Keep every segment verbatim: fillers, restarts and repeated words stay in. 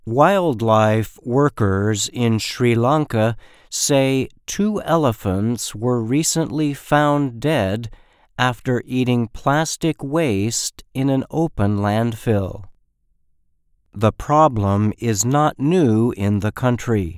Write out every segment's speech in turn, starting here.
Wildlife workers in Sri Lanka say two elephants were recently found dead after eating plastic waste in an open landfill. The problem is not new in the country.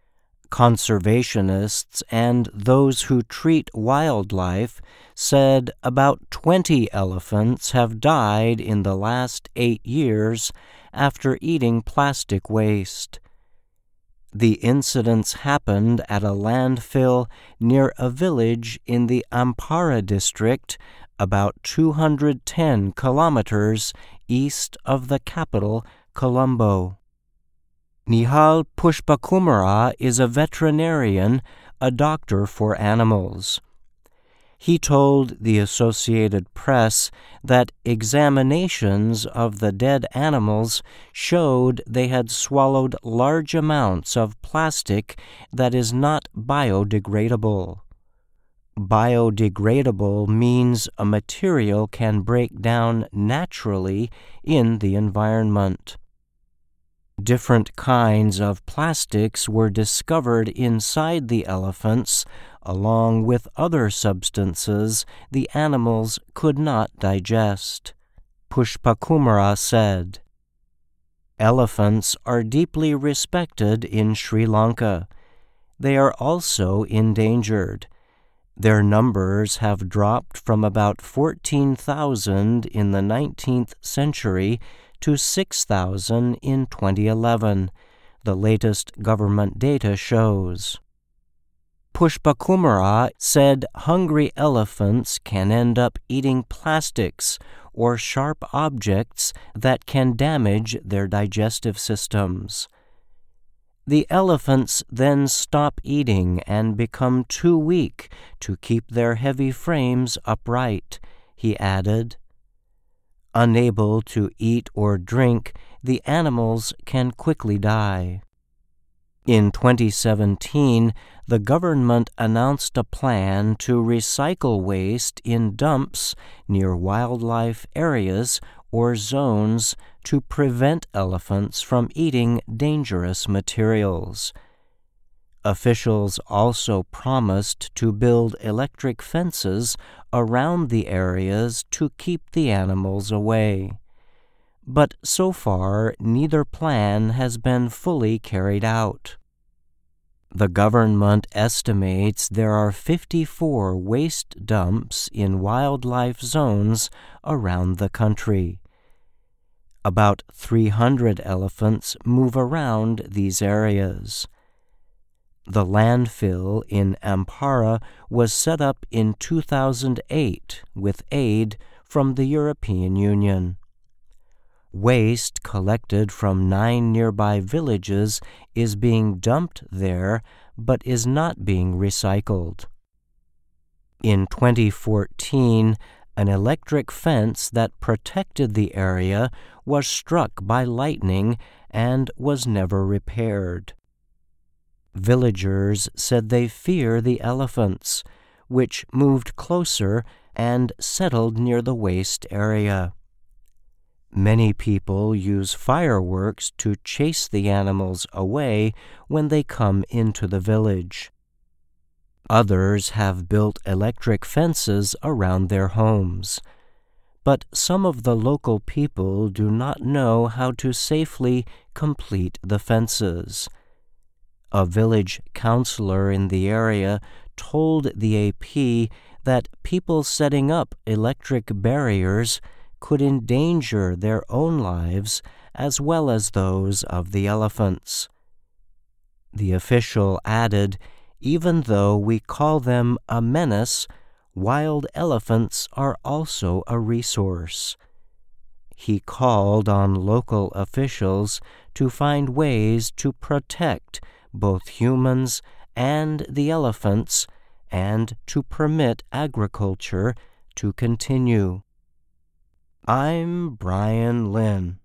Conservationists and those who treat wildlife said about twenty elephants have died in the last eight years after eating plastic waste. The incidents happened at a landfill near a village in the Ampara district, about two hundred ten kilometers east of the capital, Colombo. Nihal Pushpakumara is a veterinarian, a doctor for animals. He told the Associated Press that examinations of the dead animals showed they had swallowed large amounts of plastic that is not biodegradable. Biodegradable means a material can break down naturally in the environment. Different kinds of plastics were discovered inside the elephants, along with other substances the animals could not digest. Pushpakumara said, "Elephants are deeply respected in Sri Lanka. They are also endangered. Their numbers have dropped from about fourteen thousand in the nineteenth century to six thousand in twenty eleven, the latest government data shows." Pushpakumara said hungry elephants can end up eating plastics or sharp objects that can damage their digestive systems. The elephants then stop eating and become too weak to keep their heavy frames upright, he added. Unable to eat or drink, the animals can quickly die. In twenty seventeen, the government announced a plan to recycle waste in dumps near wildlife areas or zones to prevent elephants from eating dangerous materials. Officials also promised to build electric fences around the areas to keep the animals away. But so far, neither plan has been fully carried out. The government estimates there are fifty-four waste dumps in wildlife zones around the country. About three hundred elephants move around these areas. The landfill in Ampara was set up in two thousand eight with aid from the European Union. Waste collected from nine nearby villages is being dumped there, but is not being recycled. In twenty fourteen, an electric fence that protected the area was struck by lightning and was never repaired. Villagers said they fear the elephants, which moved closer and settled near the waste area. Many people use fireworks to chase the animals away when they come into the village. Others have built electric fences around their homes, but some of the local people do not know how to safely complete the fences. A village councilor in the area told the A P that people setting up electric barriers could endanger their own lives as well as those of the elephants. The official added, "Even though we call them a menace, wild elephants are also a resource." He called on local officials to find ways to protect both humans and the elephants and to permit agriculture to continue. I'm Brian Lynn.